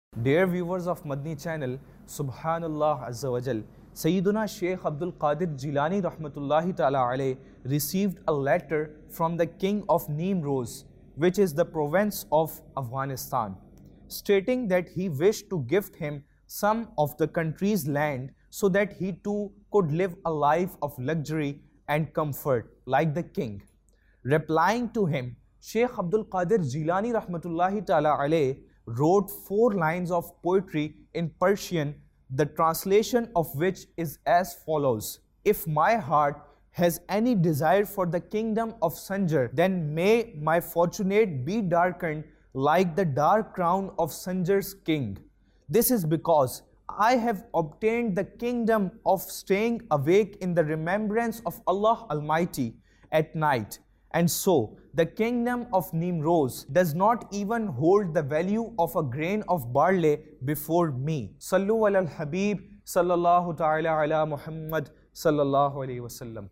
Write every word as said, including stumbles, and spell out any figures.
Dear viewers of Madni channel, Subhanallah Azza wa Jal, Sayyiduna Shaykh Abdul Qadir Jilani Rahmatullahi Ta'ala alayh received a letter from the king of Nimroz, which is the province of Afghanistan, stating that he wished to gift him some of the country's land so that he too could live a life of luxury and comfort like the king. Replying to him, Shaykh Abdul Qadir Jilani Rahmatullahi Ta'ala alayh wrote four lines of poetry in Persian, the translation of which is as follows: If my heart has any desire for the kingdom of Sanjar, then may my fortunate be darkened like the dark crown of Sanjar's king. This is because I have obtained the kingdom of staying awake in the remembrance of Allah Almighty at night, and so the kingdom of Nimroz does not even hold the value of a grain of barley before me. Sallu ala al-Habib sallallahu ta'ala ala Muhammad sallallahu alayhi wa sallam.